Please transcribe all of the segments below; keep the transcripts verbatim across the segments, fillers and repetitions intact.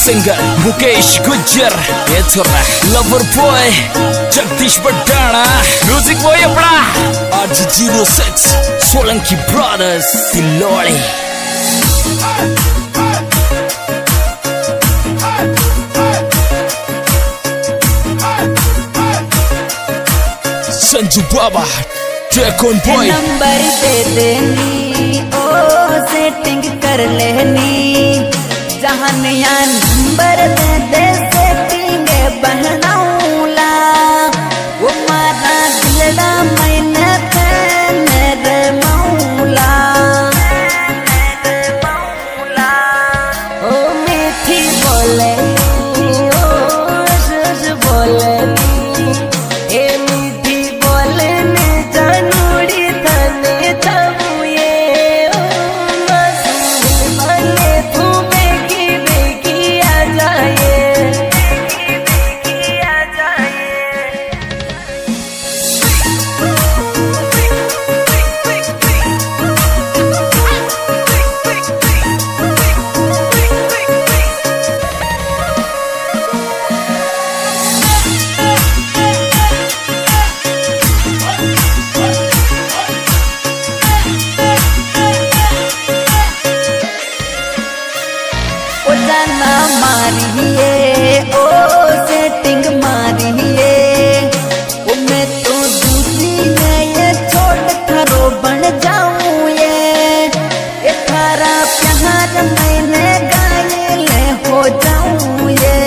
Singer Mukesh Gujjar, ये थोड़ा lover boy Jagdish Baddana, music boy अपना R G zero six Solanki brothers Silodi. Sanju Baba टेकोन बॉय, नंबर दे देनी ओ सेटिंग कर लेनी, जहानिया नंबर दे दे सेटिंग बनाऊला, वो मारा दिलड़ा मैंने तेरे मौला, ओ मीठी बोले ओ सुस बोले मारिए ओ सेटिंग मारिए, ओ मैं तो दूसरी नए छोड़ खरो बन जाऊं ये, ये थारा प्यार मैंने गायल हो जाऊं ये,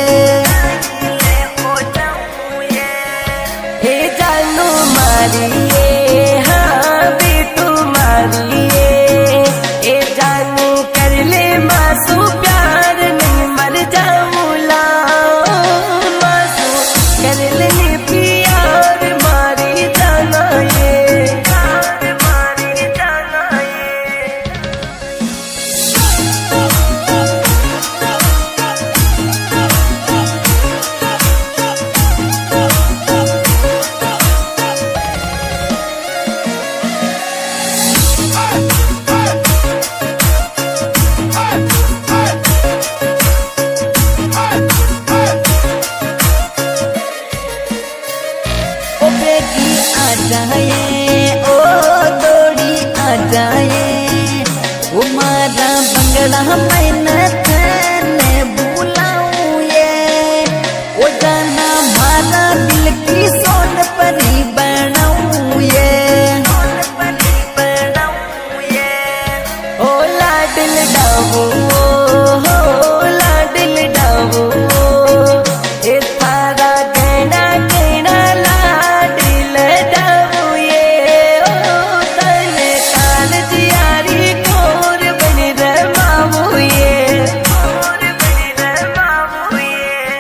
हे जानू मारिए हाँ बेटू मारिए, ए जानू कर ले मासू प्यार नहीं मर जाऊला, मासू कर ले प्यार मारी जाना ये, मारी जाना ये। आ जाए ओ दौड़ी आ जाए, वो मारा बंगला मैंने तेने बुलाऊं ये, वो जाना मारा दिल की सोन परी बनाऊं ये, ओ लाडिल डावो हो लाडिल डावो, ए थारा कहना कहना लाडिल डावो ये, ओ तने काल जियारी कोर बन रमावो ये, कोर बन रमावो ये।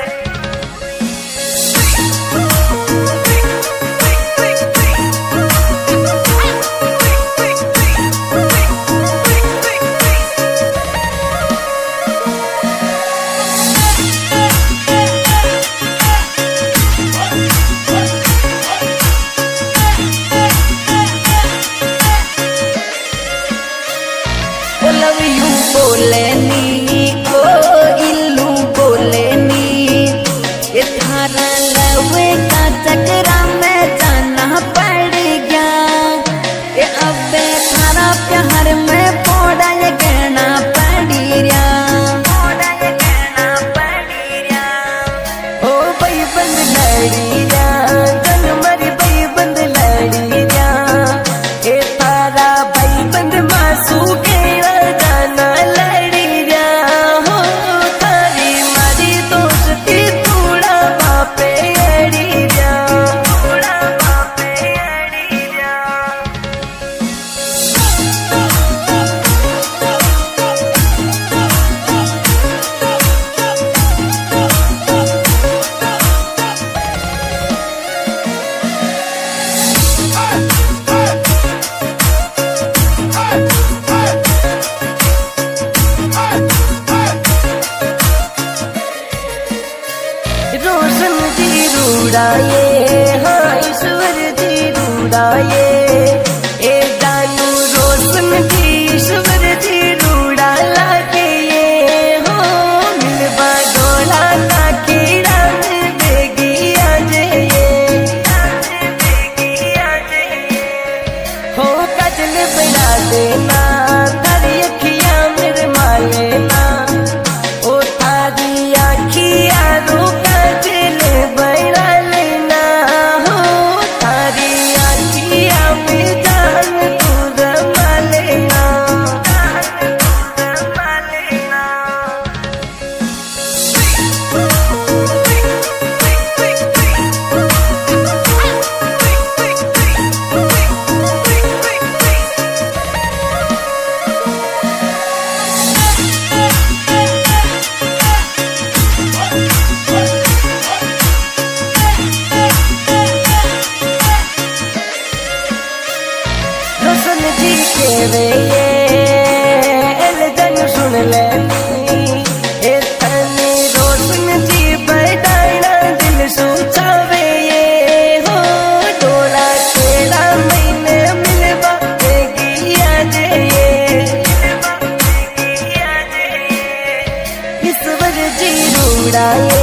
ओ लव यू बोले नी ओ इल्लू बोले नी, ये थारा लव का चक्रा में जाना पड़ गया, ये अब थारा प्यार में पोड़ा ये कहना पड़ गया, पोड़ा ये कहना पड़ गया, ओ भाई बंद लड़ी जा जन मरी भाई बंद लड़ी जा, ये थारा भाई बंद मासू के जाना लड़ी जा, हो थारी मारी दोस्ती थोड़ा बापे अड़ी जा, थोड़ा बापे अड़ी जा। रोशन जी रूड़ाए हाँ ईश्वर जी रूड़ाए, ए जानू रोशन जी ईश्वर जी रूड़ा लागे ये, हो मिलवा दो उड़ाए